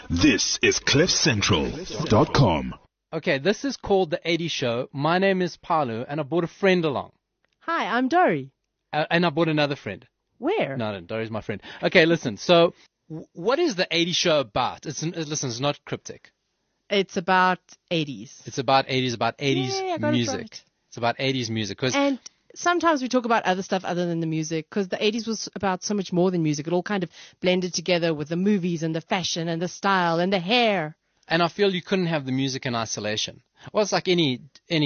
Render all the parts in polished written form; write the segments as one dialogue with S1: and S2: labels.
S1: This is CliffCentral.com.
S2: Okay, this is called The 80s Show. My name is Palu, and I brought a friend along.
S3: Hi, I'm Dory.
S2: And I brought another friend.
S3: Where?
S2: No, Dory's my friend. Okay, listen. So, what is The 80s Show about? Listen, it's not cryptic.
S3: It's about 80s.
S2: It's about 80s, about 80s
S3: I got it
S2: music.
S3: right.
S2: It's about 80s music.
S3: And sometimes we talk about other stuff other than the music, because the 80s was about so much more than music. It all kind of blended together with the movies and the fashion and the style and the hair.
S2: And I feel you couldn't have the music in isolation. Well, it's like any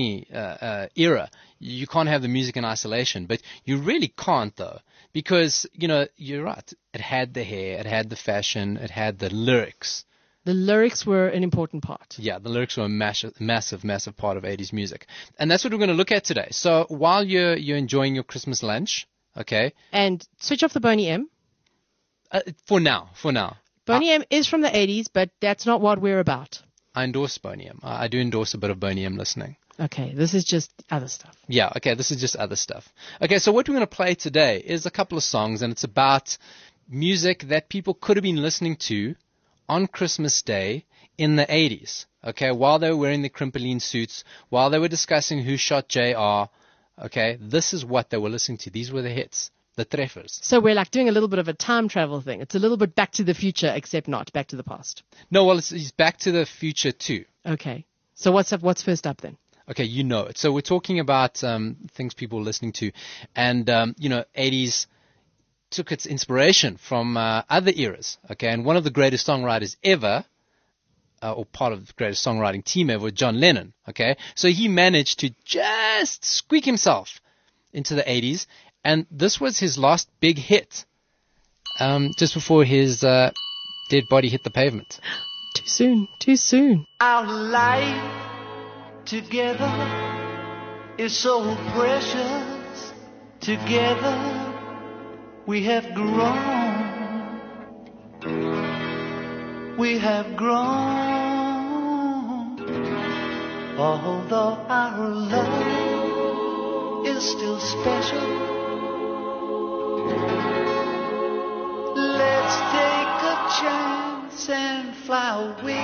S2: era. You can't have the music in isolation, but you really can't, though, because, you're right. It had the hair, it had the fashion, it had the lyrics.
S3: The lyrics were an important part.
S2: Yeah, the lyrics were a massive part of 80s music. And that's what we're going to look at today. So while you're enjoying your Christmas lunch, okay?
S3: And switch off the Boney M.
S2: For now.
S3: Boney M is from the 80s, but that's not what we're about.
S2: I endorse Boney M. I do endorse a bit of Boney M listening.
S3: Okay, this is just other stuff.
S2: Yeah, okay, this is just other stuff. Okay, so what we're going to play today is a couple of songs, and it's about music that people could have been listening to on Christmas Day in the 80s, okay, while they were wearing the Crimpoline suits, while they were discussing who shot JR, okay, this is what they were listening to. These were the hits, the treffers.
S3: So we're like doing a little bit of a time travel thing. It's a little bit Back to the Future, except not Back to the Past.
S2: No, well, it's Back to the Future too.
S3: Okay, so what's first up then?
S2: Okay, you know it. So we're talking about things people are listening to, and, 80s took its inspiration from other eras, okay? And one of the greatest songwriters ever, or part of the greatest songwriting team ever, John Lennon, okay? So he managed to just squeak himself into the 80s, and this was his last big hit, just before his dead body hit the pavement.
S3: Too soon.
S4: Our life together is so precious. Together we have grown. Although our love is still special, let's take a chance and fly away.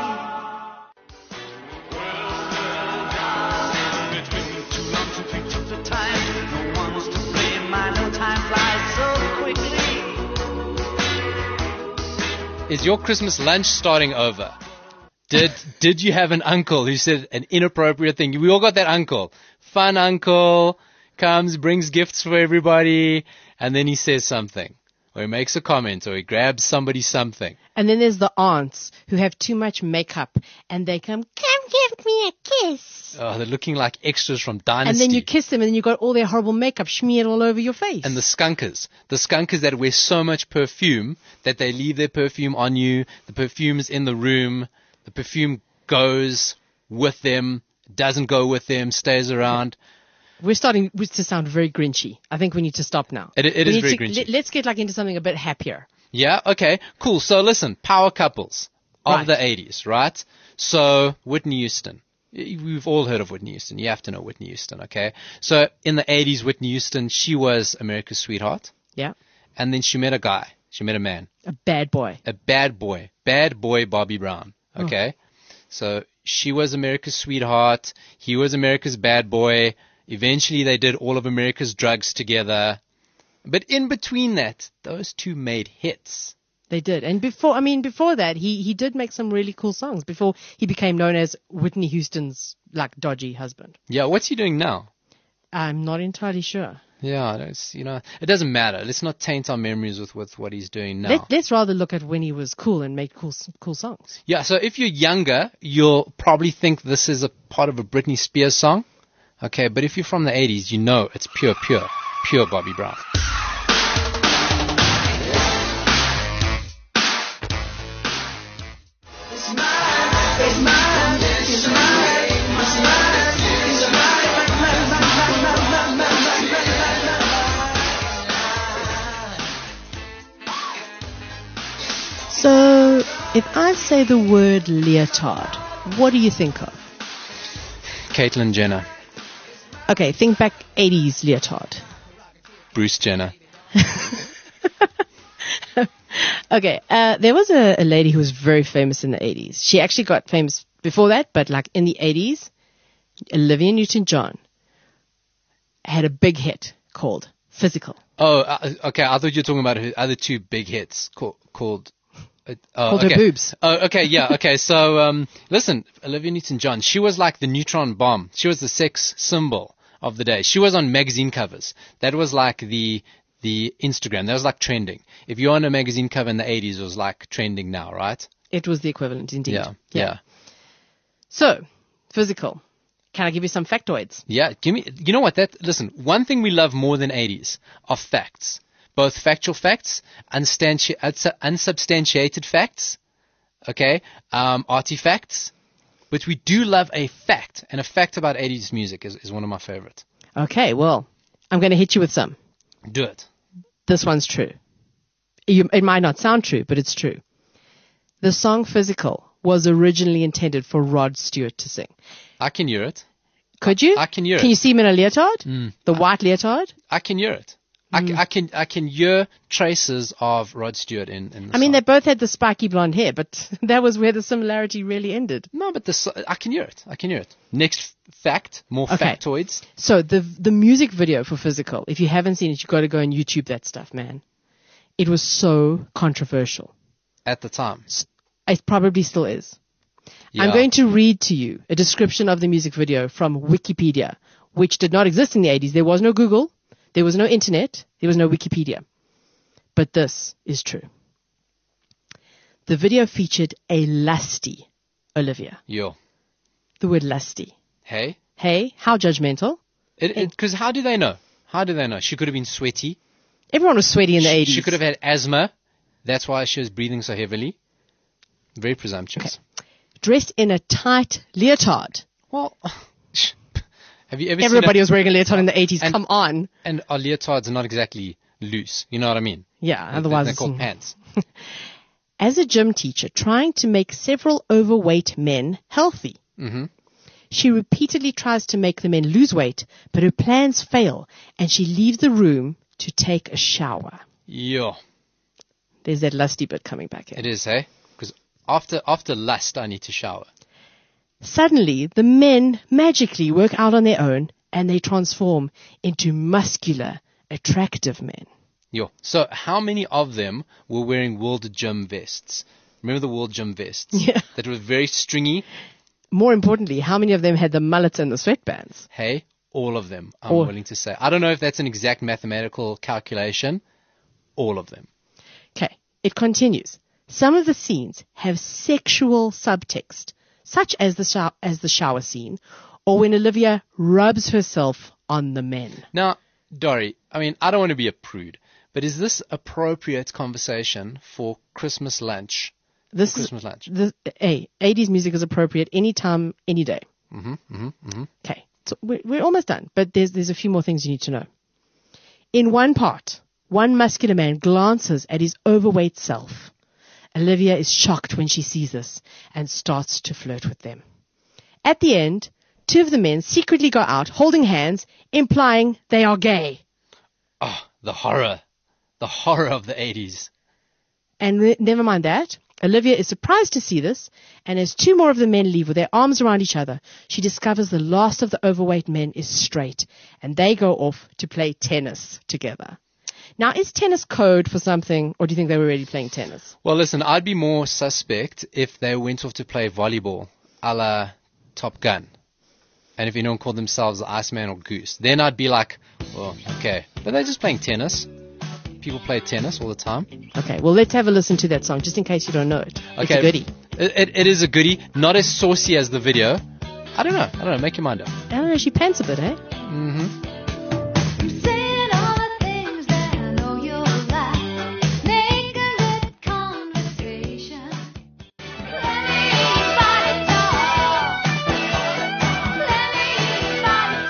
S4: It's been too long since we took the time. No one was to blame. I know time flies so quickly.
S2: Is your Christmas lunch starting over? Did you have an uncle who said an inappropriate thing? We all got that uncle. Fun uncle, comes, brings gifts for everybody, and then he says something. Or he makes a comment, or he grabs somebody something.
S3: And then there's the aunts who have too much makeup, and they come give me a kiss.
S2: Oh, they're looking like extras from Dynasty.
S3: And then you kiss them, and then you got all their horrible makeup smeared all over your face.
S2: And the skunkers that wear so much perfume that they leave their perfume on you. The perfume's in the room. The perfume goes with them, doesn't go with them, stays around.
S3: We're starting to sound very grinchy. I think we need to stop now.
S2: It is very grinchy.
S3: Let's get into something a bit happier.
S2: Yeah, okay, cool. So listen, power couples of the 80s, right? So Whitney Houston. We've all heard of Whitney Houston. You have to know Whitney Houston, okay? So in the 80s, Whitney Houston, she was America's sweetheart.
S3: Yeah.
S2: And then she met a guy. She met a man.
S3: A bad boy.
S2: Bad boy Bobby Brown, okay? So she was America's sweetheart. He was America's bad boy. Eventually, they did all of America's drugs together. But in between that, those two made hits.
S3: They did. And before that, he did make some really cool songs before he became known as Whitney Houston's, like, dodgy husband.
S2: Yeah, what's he doing now?
S3: I'm not entirely sure.
S2: Yeah, it doesn't matter. Let's not taint our memories with what he's doing now.
S3: Let's rather look at when he was cool and made cool songs.
S2: Yeah, so if you're younger, you'll probably think this is a part of a Britney Spears song. Okay, but if you're from the 80s, you know it's pure Bobby Brown.
S3: So, if I say the word leotard, what do you think of?
S2: Caitlyn Jenner.
S3: Okay, think back 80s leotard.
S2: Bruce Jenner.
S3: Okay, there was a lady who was very famous in the 80s. She actually got famous before that, but like in the 80s, Olivia Newton-John had a big hit called Physical.
S2: Oh, okay. I thought you were talking about her other two big hits called
S3: Called
S2: okay.
S3: her boobs.
S2: Oh, okay, yeah, okay. So, listen, Olivia Newton-John, she was like the neutron bomb. She was the sex symbol of the day. She was on magazine covers. That was like the Instagram. That was like trending. If you're on a magazine cover in the 80s, it was like trending now, right?
S3: It was the equivalent, indeed.
S2: Yeah.
S3: So, Physical. Can I give you some factoids?
S2: Yeah, you know what, listen, one thing we love more than 80s are facts. Both factual facts, unsubstantiated facts, okay, artifacts, but we do love a fact, and a fact about 80s music is one of my favorites.
S3: Okay, well, I'm going to hit you with some.
S2: Do it.
S3: This one's true. It might not sound true, but it's true. The song Physical was originally intended for Rod Stewart to sing.
S2: I can hear it.
S3: Could you?
S2: I can hear it.
S3: Can you see him in a leotard? The white leotard?
S2: I can hear it. I can hear traces of Rod Stewart in the
S3: I mean,
S2: song.
S3: they both had the spiky blonde hair, but that was where the similarity really ended.
S2: No, but I can hear it. I can hear it. Next fact, more
S3: Okay.
S2: factoids.
S3: So the music video for Physical, if you haven't seen it, you've got to go and YouTube that stuff, man. It was so controversial.
S2: At the time.
S3: It probably still is.
S2: Yeah.
S3: I'm going to read to you a description of the music video from Wikipedia, which did not exist in the 80s. There was no Google. There was no internet. There was no Wikipedia. But this is true. The video featured a lusty Olivia.
S2: Yo.
S3: The word lusty.
S2: Hey?
S3: Hey, how judgmental.
S2: Because how do they know? How do they know? She could have been sweaty.
S3: Everyone was sweaty in the 80s.
S2: She could have had asthma. That's why she was breathing so heavily. Very presumptuous.
S3: Dressed in a tight leotard.
S2: Well, have you ever
S3: Everybody
S2: seen
S3: was wearing a leotard in the 80s.
S2: and-
S3: Come on.
S2: And our leotards are not exactly loose. You know what I mean?
S3: Yeah, otherwise
S2: They're
S3: it's-
S2: called pants.
S3: As a gym teacher trying to make several overweight men healthy. She repeatedly tries to make the men lose weight, but her plans fail, and she leaves the room to take a shower.
S2: Yo.
S3: There's that lusty bit coming back in.
S2: It is, hey? Because after lust, I need to shower.
S3: Suddenly, the men magically work out on their own, and they transform into muscular, attractive men.
S2: Yo. So how many of them were wearing World Gym vests? Remember the World Gym vests?
S3: Yeah.
S2: That were very stringy?
S3: More importantly, how many of them had the mullets and the sweatbands?
S2: Hey, all of them, I'm willing to say. I don't know if that's an exact mathematical calculation. All of them.
S3: Okay, it continues. Some of the scenes have sexual subtext, such as the shower scene, or when Olivia rubs herself on the men.
S2: Now, Dori, I mean, I don't want to be a prude, but is this appropriate conversation for Christmas lunch?
S3: This
S2: Christmas lunch.
S3: 80s music is appropriate anytime, any day. Okay, so we're almost done, but there's a few more things you need to know. In one part, one muscular man glances at his overweight self. Olivia is shocked when she sees this and starts to flirt with them. At the end, two of the men secretly go out holding hands, implying they are gay.
S2: Oh, the horror. The horror of the 80s.
S3: And never mind that. Olivia is surprised to see this, and as two more of the men leave with their arms around each other, she discovers the last of the overweight men is straight, and they go off to play tennis together. Now, is tennis code for something, or do you think they were really playing tennis?
S2: Well, listen, I'd be more suspect if they went off to play volleyball a la Top Gun. And if anyone called themselves the Iceman or Goose, then I'd be like, well, okay. But they're just playing tennis. People play tennis all the time.
S3: Okay, well, let's have a listen to that song, just in case you don't know it. It's a goodie.
S2: It is a goodie. Not as saucy as the video. I don't know. Make your mind up.
S3: I don't know, she pants a bit, eh?
S2: Mm-hmm.
S5: I'm saying all the things that I know you'll like. Make a good conversation. Let me body talk. Let me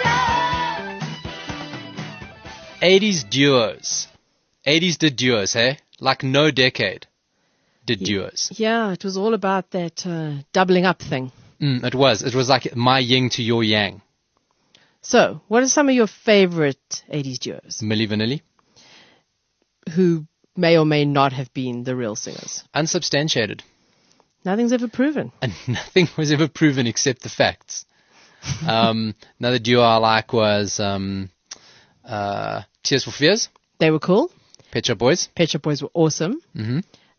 S5: body talk.
S2: 80s duos. 80s did duos, hey? Like no decade did duos.
S3: Yeah, it was all about that doubling up thing.
S2: It was. It was like my yin to your yang.
S3: So, what are some of your favorite 80s duos?
S2: Milli Vanilli.
S3: Who may or may not have been the real singers.
S2: Unsubstantiated.
S3: Nothing's ever proven.
S2: And nothing was ever proven except the facts. Another duo I like was Tears for Fears,
S3: They were cool.
S2: Pet Shop Boys.
S3: Pet Shop Boys were awesome.
S2: Mm-hmm.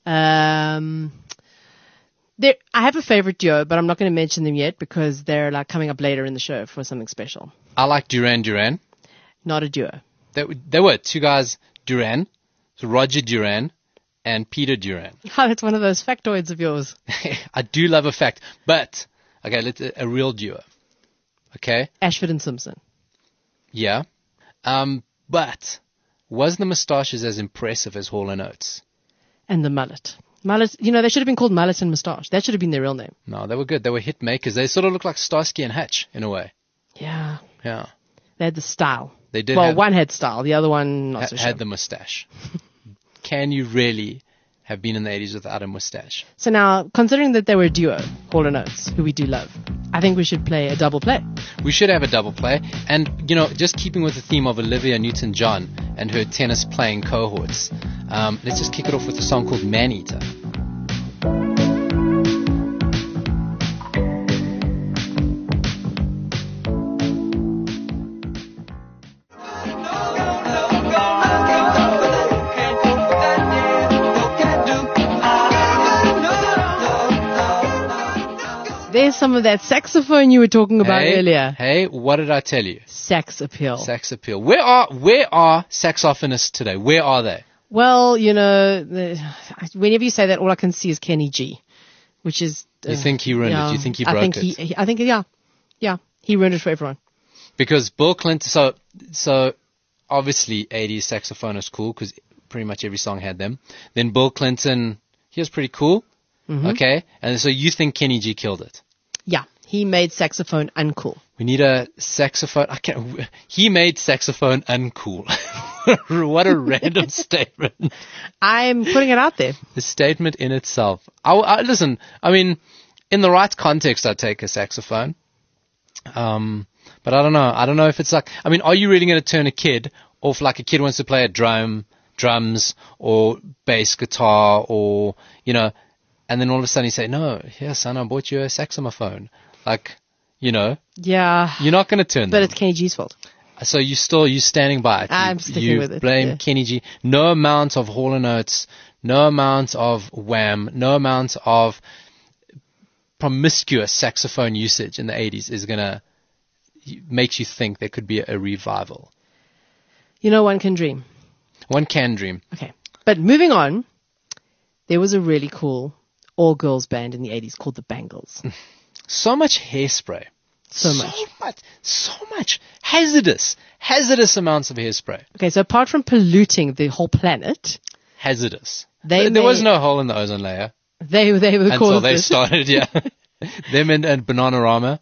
S3: I have a favorite duo, but I'm not going to mention them yet because they're like coming up later in the show for something special.
S2: I like Duran Duran.
S3: Not a duo.
S2: They were two guys, Duran, so Roger Duran and Peter Duran.
S3: Oh, that's one of those factoids of yours.
S2: I do love a fact, but okay, a real duo. Okay,
S3: Ashford and Simpson.
S2: yeah, but was the moustaches as impressive as Hall & Oates?
S3: And the mullet. Mullet, they should have been called Mullet and Moustache. That should have been their real name.
S2: No, they were good. They were hit makers. They sort of looked like Starsky and Hutch in a way.
S3: Yeah.
S2: Yeah,
S3: They had the style.
S2: they did.
S3: Well,
S2: have,
S3: one had style. The other one, not so sure.
S2: had the moustache. Can you really have been in the 80s without a moustache?
S3: So now, considering that they were a duo, Hall & Oates, who we do love, I think we should play a double play.
S2: We should have a double play. And, just keeping with the theme of Olivia Newton-John and her tennis playing cohorts, let's just kick it off with a song called Man-Eater.
S3: There's some of that saxophone you were talking about earlier.
S2: Hey, what did I tell you?
S3: Sax appeal.
S2: Sex appeal. Where are saxophonists today? Where are they?
S3: Well, whenever you say that, all I can see is Kenny G, which is...
S2: You think he ruined it? You think he broke it?
S3: I think, yeah, he ruined it for everyone.
S2: Because Bill Clinton, so obviously 80s saxophonists cool because pretty much every song had them. Then Bill Clinton, he was pretty cool. Mm-hmm. Okay. And so you think Kenny G killed it?
S3: Yeah. He made saxophone uncool.
S2: We need a saxophone. He made saxophone uncool. What a random statement.
S3: I'm putting it out there.
S2: The statement in itself. Listen, I mean, in the right context, I'd take a saxophone. But I don't know. I don't know if it's like, I mean, are you really going to turn a kid off like a kid wants to play a drums or bass guitar or, and then all of a sudden you say, no, here, son, I bought you a saxophone. Like,
S3: Yeah.
S2: You're not going to turn them.
S3: But it's Kenny G's fault.
S2: So you're standing by it.
S3: I'm sticking with it.
S2: You blame
S3: Yeah.
S2: Kenny G. No amount of Hall & Oates, no amount of Wham, no amount of promiscuous saxophone usage in the 80s is going to make you think there could be a revival.
S3: One can dream.
S2: One can dream.
S3: Okay. But moving on, there was a really cool all-girls band in the 80s called the Bangles.
S2: So much hairspray.
S3: So
S2: much. Hazardous amounts of hairspray.
S3: Okay, so apart from polluting the whole planet,
S2: Hazardous.
S3: There
S2: was no hole in the ozone layer.
S3: They were
S2: until
S3: caused
S2: they
S3: this.
S2: started, yeah. Them and Bananarama.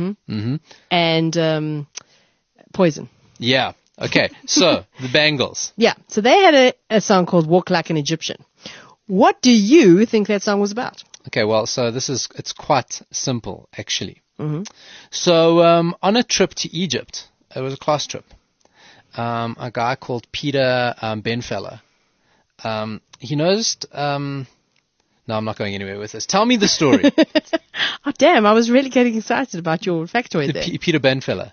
S3: And Poison.
S2: Yeah. Okay. So, the Bangles.
S3: Yeah, so they had a song called Walk Like an Egyptian. What do you think that song was about?
S2: Okay, well, so it's quite simple, actually. Mm-hmm. So, on a trip to Egypt, it was a class trip, a guy called Peter Benfeller, he noticed, no, I'm not going anywhere with this. Tell me the story.
S3: Oh, damn, I was really getting excited about your factoid there.
S2: Peter Benfeller.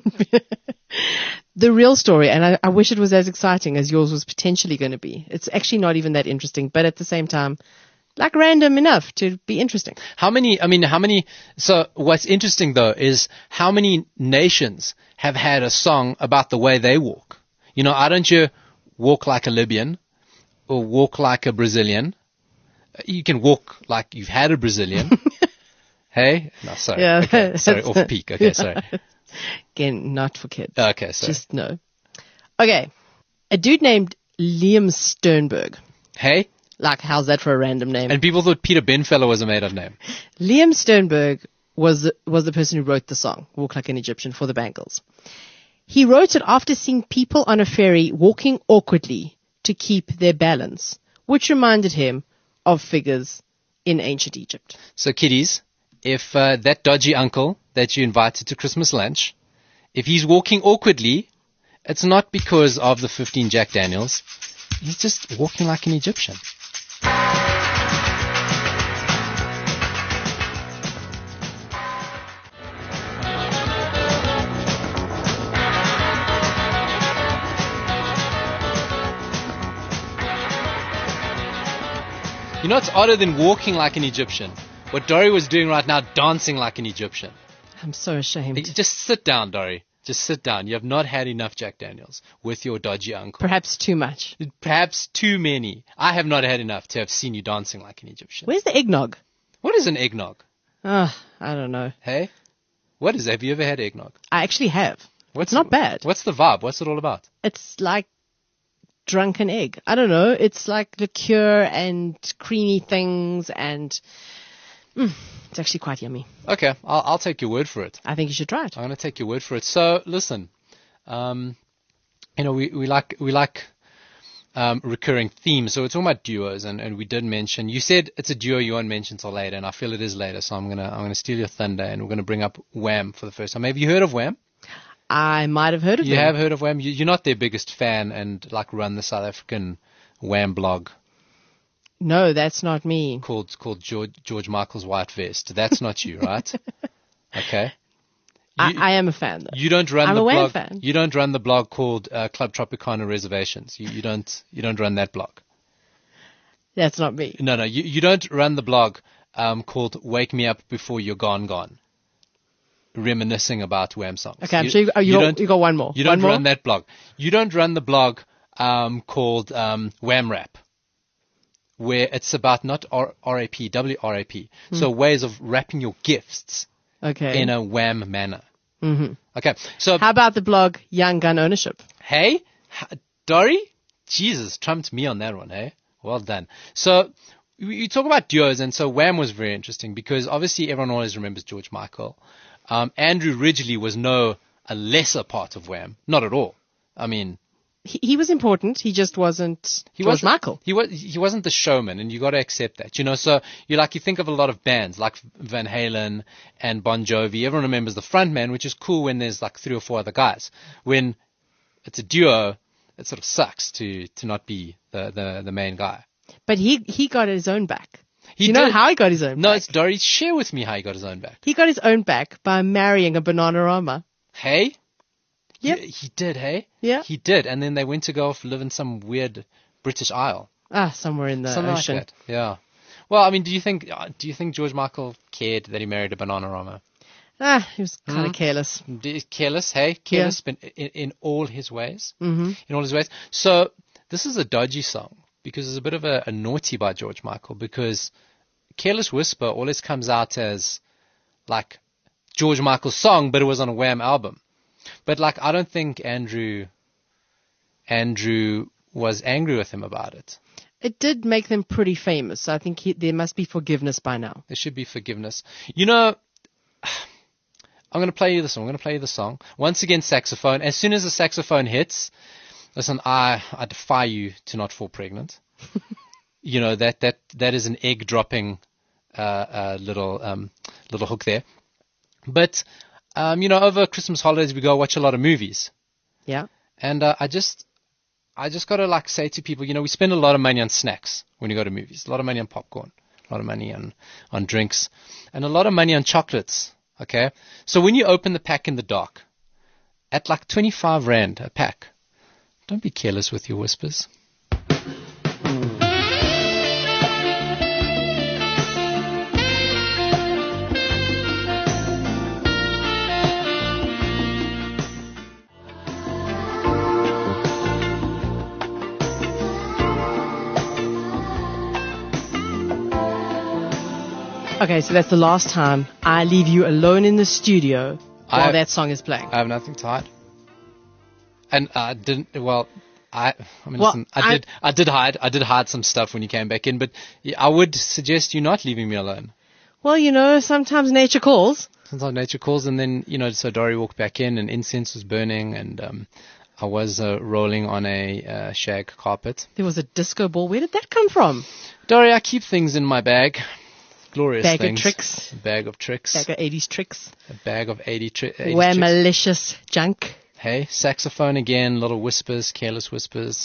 S3: The real story, and I wish it was as exciting as yours was potentially going to be. It's actually not even that interesting, but at the same time, like random enough to be interesting.
S2: So what's interesting though is how many nations have had a song about the way they walk? Why don't you walk like a Libyan or walk like a Brazilian? You can walk like you've had a Brazilian. Hey? No, sorry.
S3: Yeah,
S2: okay, sorry, off peak. Okay, sorry.
S3: Again, not for kids.
S2: Okay, sorry.
S3: Just no. Okay. A dude named Liam Sternberg.
S2: Hey?
S3: Like, how's that for a random name?
S2: And people thought Peter Benfeller was a made-up name.
S3: Liam Sternberg was the person who wrote the song, Walk Like an Egyptian, for the Bangles. He wrote it after seeing people on a ferry walking awkwardly to keep their balance, which reminded him of figures in ancient Egypt.
S2: So, kiddies, if that dodgy uncle that you invited to Christmas lunch, if he's walking awkwardly, it's not because of the 15 Jack Daniels. He's just walking like an Egyptian. You know what's odder than walking like an Egyptian? What Dory was doing right now, dancing like an Egyptian.
S3: I'm so ashamed.
S2: Just sit down, Dory. Just sit down. You have not had enough Jack Daniels with your dodgy uncle.
S3: Perhaps too much.
S2: Perhaps too many. I have not had enough to have seen you dancing like an Egyptian.
S3: Where's the eggnog?
S2: What is an eggnog?
S3: I don't know.
S2: Hey? What is it? Have you ever had eggnog?
S3: I actually have.
S2: What's
S3: It's not bad.
S2: What's the vibe? What's it all about?
S3: It's like drunken egg. I don't know. It's like liqueur and creamy things, and it's actually quite yummy.
S2: Okay, I'll take your word for it.
S3: I think you should try it.
S2: I'm going to take your word for it. So listen, we like recurring themes. So we're talking about duos, and we did mention. You said it's a duo you won't mention till later, and I feel it is later. So I'm gonna steal your thunder, and we're gonna bring up Wham for the first time. Have you heard of Wham?
S3: I might have heard of
S2: You
S3: them.
S2: have heard of Wham? You're not their biggest fan, and like run the South African Wham blog
S3: No, that's not me.
S2: called George Michael's White Vest. That's not you, right? Okay.
S3: I am a fan, though.
S2: You don't run
S3: I'm
S2: the
S3: a Wham
S2: blog.
S3: fan.
S2: You don't run the blog called Club Tropicana Reservations. You don't run that blog.
S3: That's not me.
S2: No. You don't run the blog called Wake Me Up Before You're Gone, reminiscing about Wham songs.
S3: Okay, I'm sure you got one more.
S2: You don't
S3: One more?
S2: run that blog. You don't run the blog called Wham Rap, where it's about not R-A-P, W-R-A-P. So ways of wrapping your gifts
S3: Okay.
S2: in a Wham manner. Mm-hmm. Okay, so
S3: How about the blog Young Gun Ownership?
S2: hey, Dory, Jesus, trumped me on that one, hey? Well done. So you talk about duos, and so Wham was very interesting because obviously everyone always remembers George Michael. Andrew Ridgeley was a lesser part of Wham. Not at all. I mean,
S3: He was important. He just wasn't George
S2: wasn't-
S3: Michael.
S2: He wasn't the showman, and you got to accept that. So you think of a lot of bands like Van Halen and Bon Jovi. Everyone remembers the front man, which is cool when there's like 3 or 4 other guys. When it's a duo, it sort of sucks to not be the main guy.
S3: But he got his own back.
S2: He
S3: Do you know
S2: did.
S3: how he got his own
S2: No,
S3: back?
S2: it's Dory. Share with me how he got his own back.
S3: He got his own back by marrying a Bananarama.
S2: Hey?
S3: Yep.
S2: He did, hey?
S3: Yeah.
S2: He did. And then they went to go off live in some weird British Isle.
S3: Somewhere in the
S2: Something
S3: ocean.
S2: like that. Yeah. Well, I mean, do you think George Michael cared that he married a Bananarama?
S3: He was kind of careless.
S2: Careless, hey? Careless, but in all his ways. Mm-hmm. In all his ways. So this is a dodgy song because it's a bit of a naughty by George Michael because Careless Whisper always comes out as like George Michael's song, but it was on a Wham album. But like, I don't think Andrew was angry with him about it.
S3: It did make them pretty famous. So I think there must be forgiveness by now.
S2: There should be forgiveness. I'm going to play you the song. I'm going to play you the song. Once again, saxophone. As soon as the saxophone hits, listen, I defy you to not fall pregnant. That is an egg dropping little hook there. But over Christmas holidays we go watch a lot of movies.
S3: Yeah.
S2: And I just got to say to people, we spend a lot of money on snacks when you go to movies. A lot of money on popcorn, a lot of money on drinks, and a lot of money on chocolates. Okay? So when you open the pack in the dark, at like 25 Rand a pack, don't be careless with your whispers.
S3: Okay, so that's the last time I leave you alone in the studio while that song is playing.
S2: I have nothing to hide. And I didn't,
S3: Well,
S2: listen, I did hide some stuff when you came back in, but I would suggest you not leaving me alone.
S3: Well, sometimes nature calls.
S2: Sometimes nature calls, and then, so Dory walked back in and incense was burning, and I was rolling on a shag carpet.
S3: There was a disco ball. Where did that come from?
S2: Dory, I keep things in my bag. Glorious
S3: Bag
S2: things.
S3: of tricks.
S2: A bag of tricks.
S3: Bag of 80s tricks.
S2: A bag of 80 tricks.
S3: Where malicious junk.
S2: Hey, saxophone again, little whispers, careless whispers.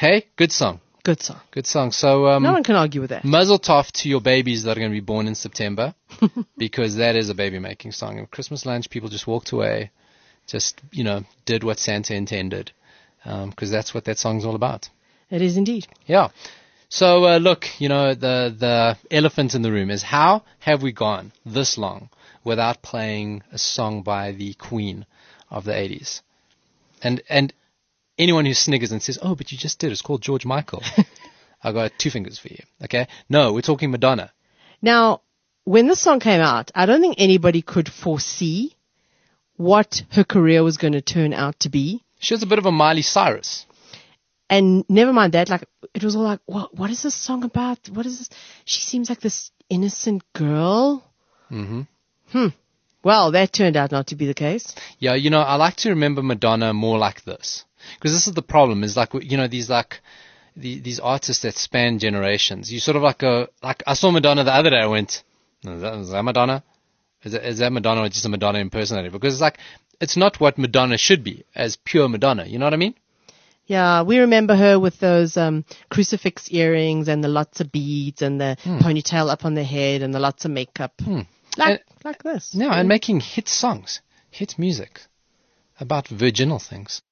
S2: Hey, good song.
S3: Good song.
S2: Good song. So,
S3: No one can argue with that.
S2: Muzzle toff to your babies that are going to be born in September, because that is a baby-making song. At Christmas lunch, people just walked away, just, did what Santa intended, because that's what that song's all about.
S3: It is indeed.
S2: Yeah. So, look, the elephant in the room is, how have we gone this long without playing a song by the queen of the 80s? And anyone who sniggers and says, oh, but you just did, it's called George Michael. I got 2 fingers for you. Okay. No, we're talking Madonna.
S3: Now, when this song came out, I don't think anybody could foresee what her career was going to turn out to be.
S2: She was a bit of a Miley Cyrus.
S3: And never mind that, like, it was all like, what is this song about? What is this? She seems like this innocent girl. Mm-hmm. Well, that turned out not to be the case.
S2: Yeah, I like to remember Madonna more like this. Because this is the problem, is like, these artists that span generations. You sort of like I saw Madonna the other day, I went, is that Madonna? Is that Madonna or just a Madonna impersonator? Because it's not what Madonna should be, as pure Madonna, you know what I mean?
S3: Yeah, we remember her with those crucifix earrings and the lots of beads and the ponytail up on the head and the lots of makeup. Like this.
S2: Yeah, and making hit songs, hit music about virginal things.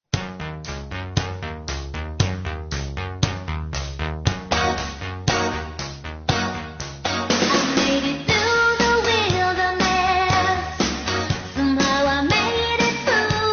S5: I made it through the wilderness. Somehow I made it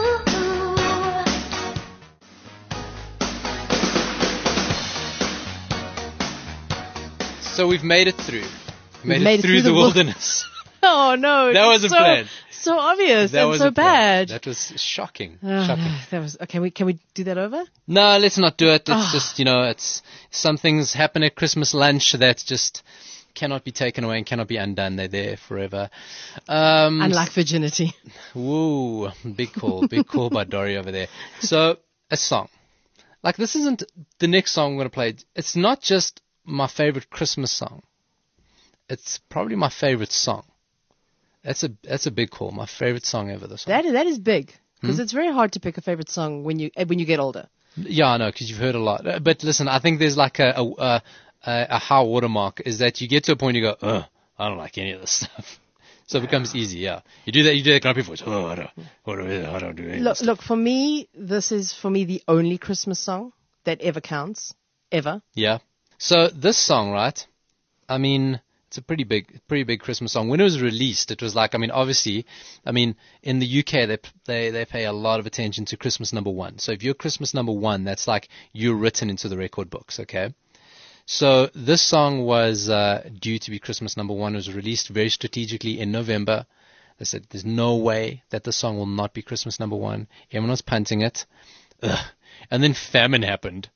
S5: through.
S2: So we've made it through.
S3: We've made it
S2: through the wilderness.
S3: Oh, no.
S2: That wasn't planned.
S3: So obvious
S2: That
S3: and
S2: was
S3: so bad.
S2: That was shocking.
S3: Oh,
S2: Shocking.
S3: no, that was, okay, can we do that over?
S2: No, let's not do it. It's just, it's some things happen at Christmas lunch that just cannot be taken away and cannot be undone. They're there forever.
S3: Unlike virginity.
S2: Woo, big call by Dory over there. So, a song. Like, this isn't the next song I'm going to play. It's not just my favorite Christmas song. It's probably my favorite song. That's a big call. My favorite song ever. This one.
S3: That is big. Because it's very hard to pick a favorite song when you get older.
S2: Yeah, I know, because you've heard a lot. But listen, I think there's like a high watermark is that you get to a point you go, I don't like any of this stuff. So it becomes easy, yeah. You do that grumpy voice. I don't do any of this stuff.
S3: Look, for me, this is the only Christmas song that ever counts. Ever.
S2: Yeah. So this song, right? I mean, it's a pretty big Christmas song. When it was released, it was like, obviously, in the UK, they pay a lot of attention to Christmas number 1. So if you're Christmas number 1, that's like you're written into the record books, okay? So this song was due to be Christmas number 1. It was released very strategically in November. They said there's no way that the song will not be Christmas number 1. Everyone was punting it. Ugh. And then famine happened.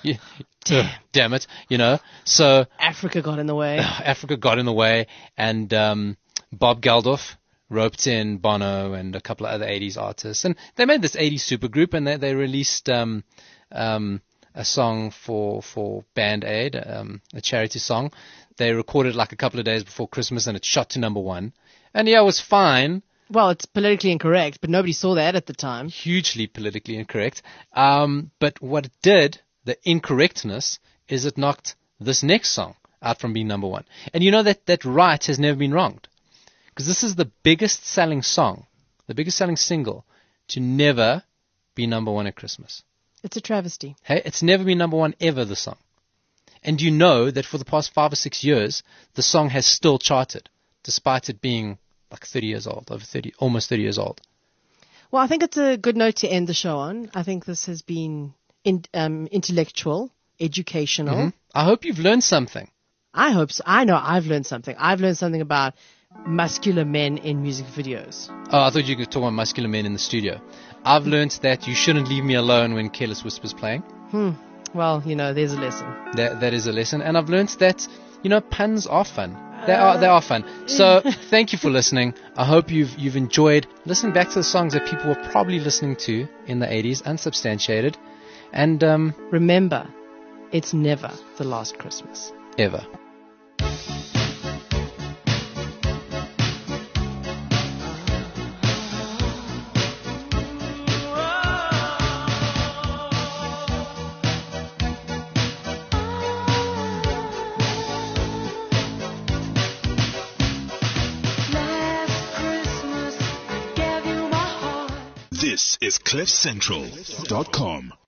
S2: Damn it, So
S3: Africa got in the way.
S2: Africa got in the way, and Bob Geldof roped in Bono and a couple of other 80s artists, and they made this 80s supergroup, and they released a song for Band Aid, a charity song. They recorded like a couple of days before Christmas, and it shot to number 1. And yeah, it was fine.
S3: Well, it's politically incorrect, but nobody saw that at the time.
S2: Hugely politically incorrect. But what it did, the incorrectness, is it knocked this next song out from being number 1. And you know that right has never been wronged. Because this is the biggest selling song, the biggest selling single to never be number 1 at Christmas.
S3: It's a travesty.
S2: Hey, it's never been number 1 ever, the song. And you know that for the past 5 or 6 years, the song has still charted, despite it being like 30 years old, almost 30 years old.
S3: Well, I think it's a good note to end the show on. I think this has been intellectual, educational.
S2: Mm-hmm. I hope you've learned something.
S3: I hope so. I know I've learned something. I've learned something about muscular men in music videos.
S2: Oh, I thought you could talk about muscular men in the studio. I've learned that you shouldn't leave me alone when Careless Whisper's playing.
S3: Well, there's a lesson.
S2: That is a lesson. And I've learned that, puns are fun. They are fun. So thank you for listening. I hope you've enjoyed listening back to the songs that people were probably listening to in the 80s, unsubstantiated. And
S3: remember, it's never the last Christmas.
S2: Ever.
S1: This is CliffCentral.com.